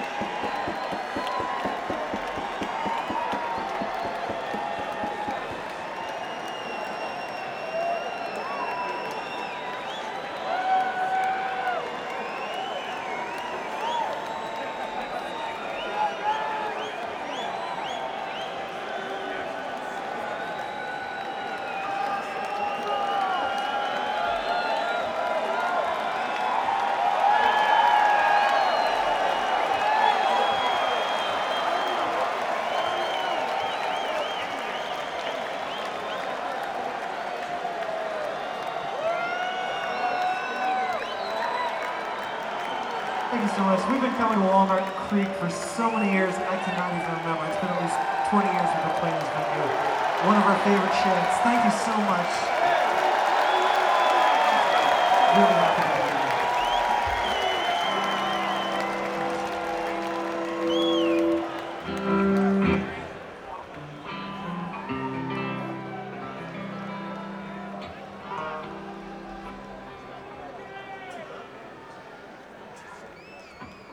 Thank you so much. We've been coming to Walnut Creek for so many years, I cannot even remember. It's been at least 20 years we've been playing this venue. One of our favorite sheds. Thank you so much.